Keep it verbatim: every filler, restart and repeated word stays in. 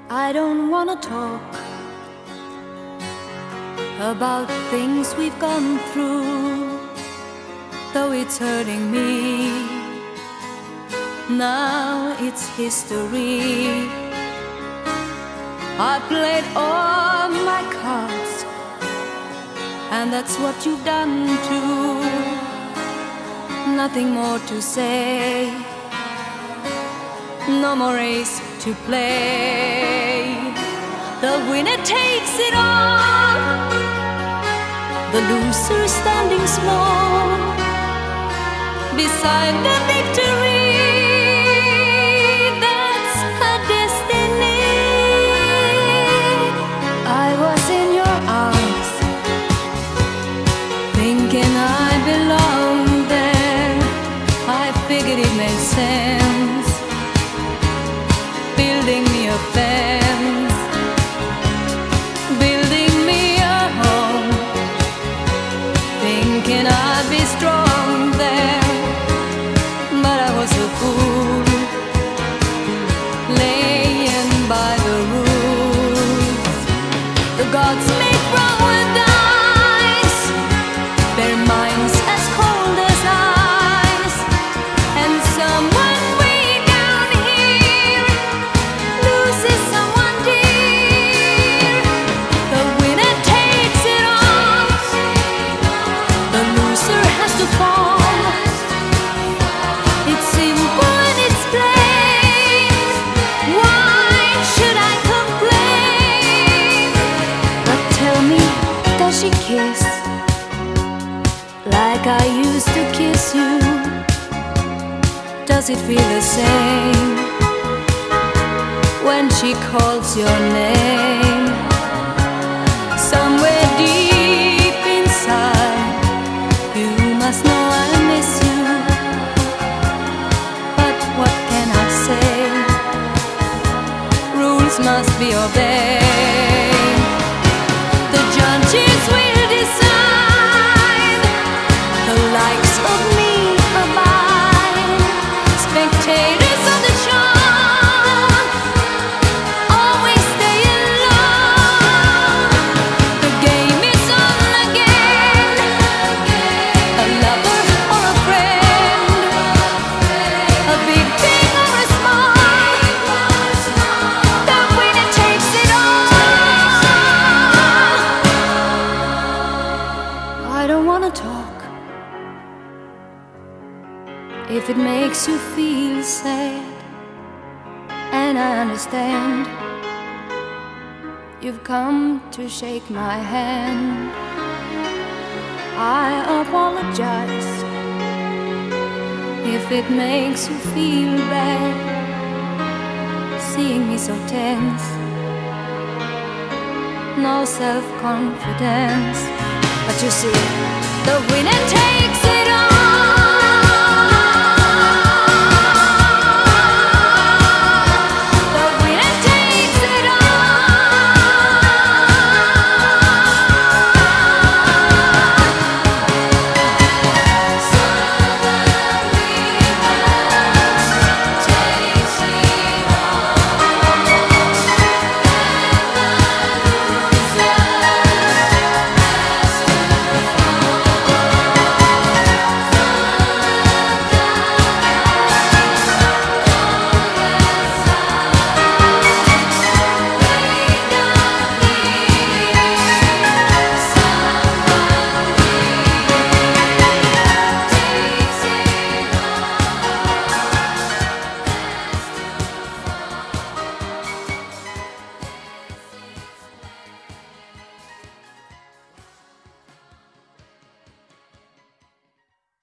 I don't wanna talk about things we've gone through, though it's hurting me. Now it's history. I played all my cards, and that's what you've done too. Nothing more to say, no more race to play. The winner takes it all, the loser standing small beside the victory. That's her destiny. I was in your arms, thinking I belonged there. I figured it made sense, building me a fence, building me a home, thinking I'd be strong there. But I was a fool, laying by the rules. The gods make wrong with dice, their minds as cold as ice, and someone way down here loses someone dear. The winner takes it all, the loser has to fall. It's simple and it's plain. Why should I complain? But tell me, does she kiss like I used to kiss you? Does it feel the same when she calls your name? Somewhere deep inside, you must know I miss you. But what can I say? Rules must be obeyed. The judges will decide, the likes of me abide. Spectators of the show always stay alone. The game is on again, a lover or a friend, a big thing or a small, the winner takes it all. I don't wanna talk if it makes you feel sad, and I understand. You've come to shake my hand. I apologize if it makes you feel bad, seeing me so tense, no self-confidence. But you see, the winner takes it